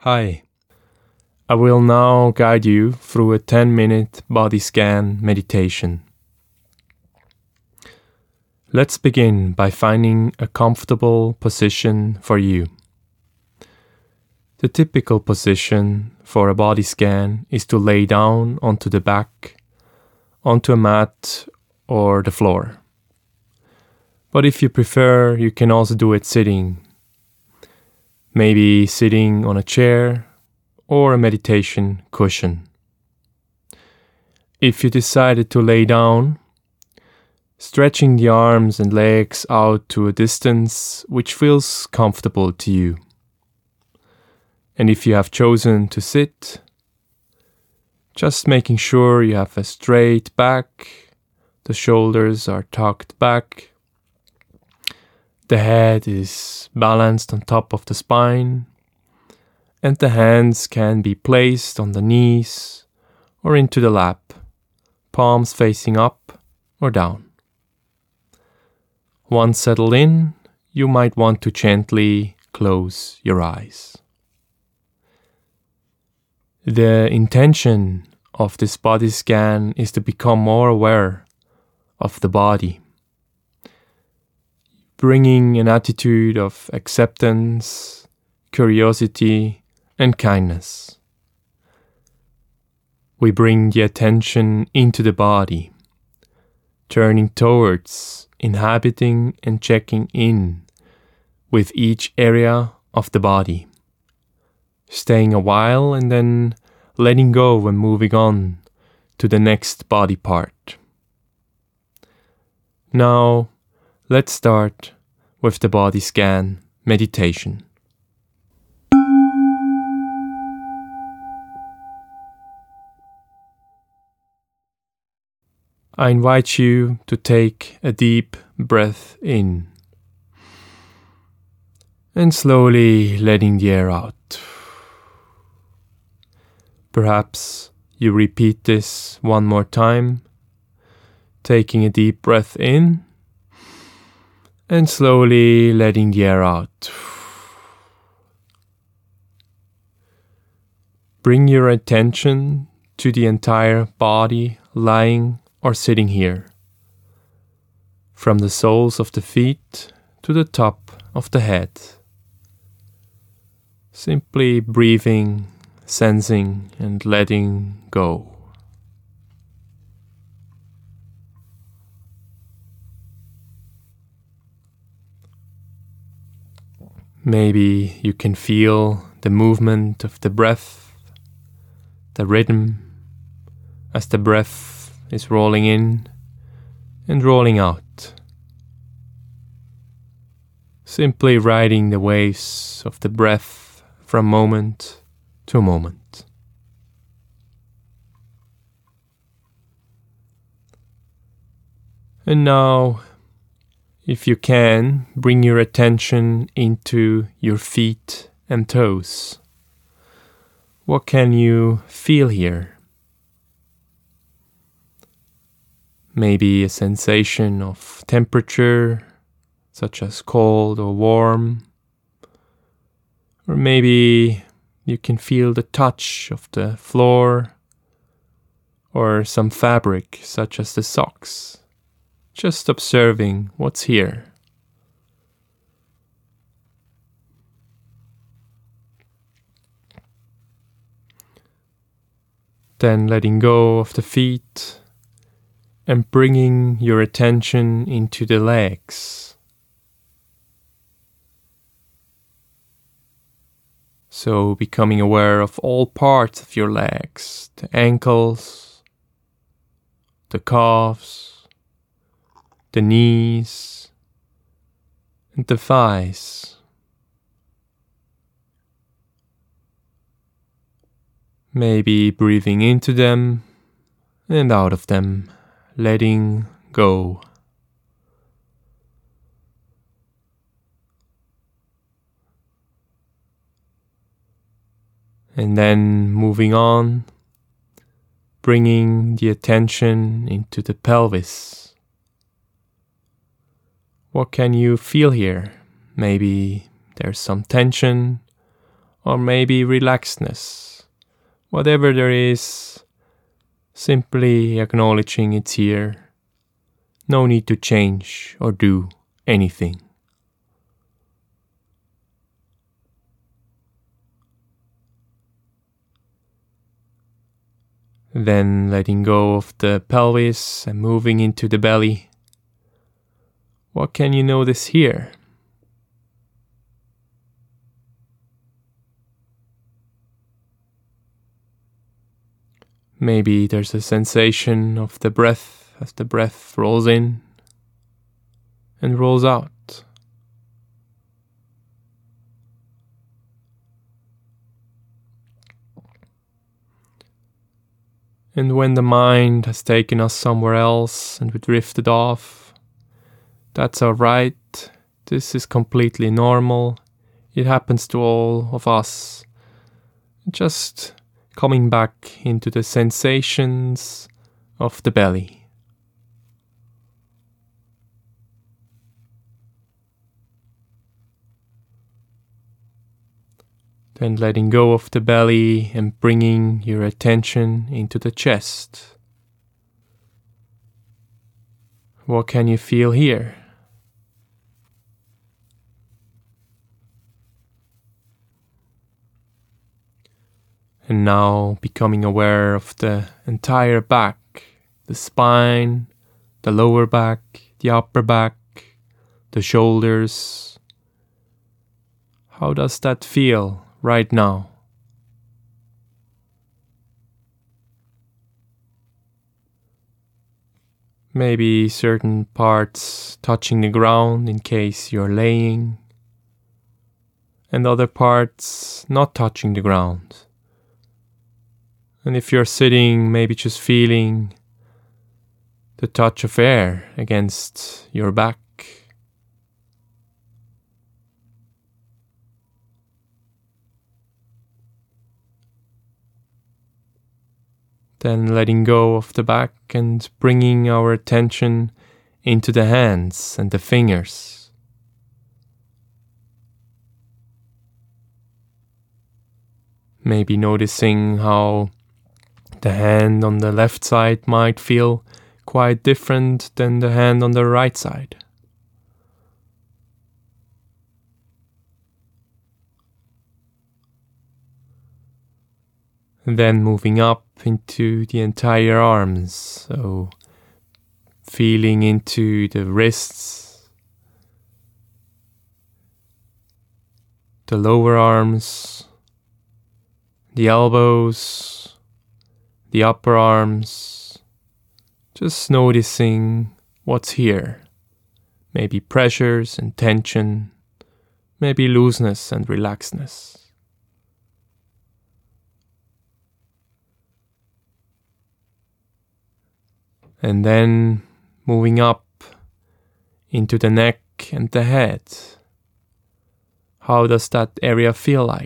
Hi, I will now guide you through a 10-minute body scan meditation. Let's begin by finding a comfortable position for you. The typical position for a body scan is to lay down onto the back, onto a mat or the floor. But if you prefer, you can also do it sitting. Maybe sitting on a chair or a meditation cushion. If you decided to lay down, stretching the arms and legs out to a distance which feels comfortable to you. And if you have chosen to sit, just making sure you have a straight back, the shoulders are tucked back, the head is balanced on top of the spine, and the hands can be placed on the knees or into the lap, palms facing up or down. Once settled in, you might want to gently close your eyes. The intention of this body scan is to become more aware of the body, bringing an attitude of acceptance, curiosity, and kindness. We bring the attention into the body, turning towards inhabiting and checking in with each area of the body, staying a while and then letting go and moving on to the next body part. Now, let's start with the body scan meditation. I invite you to take a deep breath in and slowly letting the air out. Perhaps you repeat this one more time, taking a deep breath in and slowly letting the air out. Bring your attention to the entire body lying or sitting here, from the soles of the feet to the top of the head. Simply breathing, sensing, and letting go. Maybe you can feel the movement of the breath, the rhythm, as the breath is rolling in and rolling out. Simply riding the waves of the breath from moment to moment. And now, if you can, bring your attention into your feet and toes. What can you feel here? Maybe a sensation of temperature, such as cold or warm. Or maybe you can feel the touch of the floor or some fabric, such as the socks. Just observing what's here. Then letting go of the feet and bringing your attention into the legs. So becoming aware of all parts of your legs, the ankles, the calves, the knees, and the thighs. Maybe breathing into them and out of them, letting go. And then moving on, bringing the attention into the pelvis. What can you feel here? Maybe there's some tension or maybe relaxedness. Whatever there is, simply acknowledging it's here. No need to change or do anything. Then letting go of the pelvis and moving into the belly. What can you notice here? Maybe there's a sensation of the breath as the breath rolls in and rolls out. And when the mind has taken us somewhere else and we drifted off, that's alright. This is completely normal. It happens to all of us. Just coming back into the sensations of the belly. Then letting go of the belly and bringing your attention into the chest. What can you feel here? And now becoming aware of the entire back, the spine, the lower back, the upper back, the shoulders. How does that feel right now? Maybe certain parts touching the ground in case you're laying, and other parts not touching the ground. And if you're sitting, maybe just feeling the touch of air against your back. Then letting go of the back and bringing our attention into the hands and the fingers. Maybe noticing how the hand on the left side might feel quite different than the hand on the right side. And then moving up into the entire arms, so feeling into the wrists, the lower arms, the elbows, the upper arms, just noticing what's here. Maybe pressures and tension, maybe looseness and relaxedness. And then moving up into the neck and the head. How does that area feel like?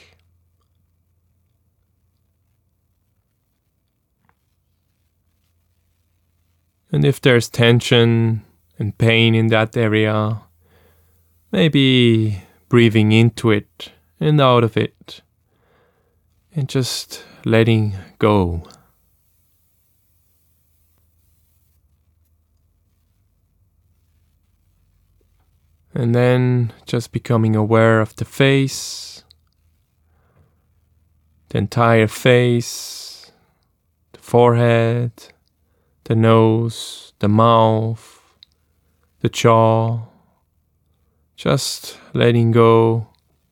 And if there's tension and pain in that area, maybe breathing into it and out of it, and just letting go. And then just becoming aware of the face, the entire face, the forehead, the nose, the mouth, the jaw, just letting go,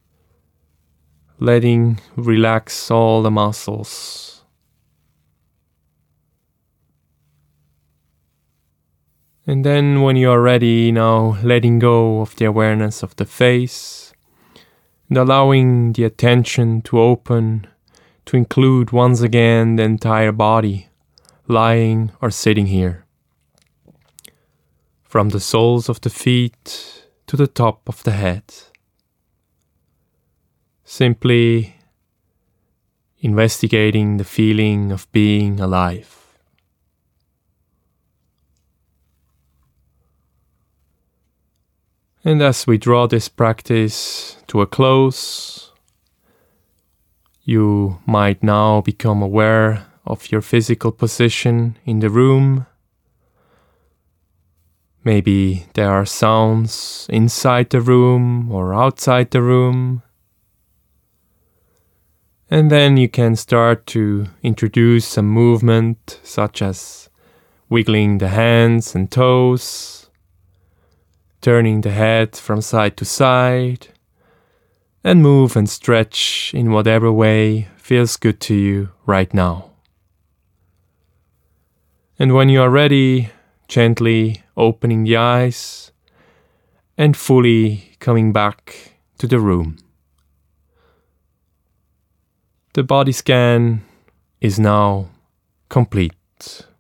letting relax all the muscles. And then when you are ready, now letting go of the awareness of the face and allowing the attention to open to include once again the entire body, lying or sitting here. From the soles of the feet to the top of the head. Simply investigating the feeling of being alive. And as we draw this practice to a close, You might now become aware of your physical position in the room. Maybe there are sounds inside the room or outside the room. And then you can start to introduce some movement, such as wiggling the hands and toes, turning the head from side to side, and move and stretch in whatever way feels good to you right now. And when you are ready, gently opening the eyes and fully coming back to the room. The body scan is now complete.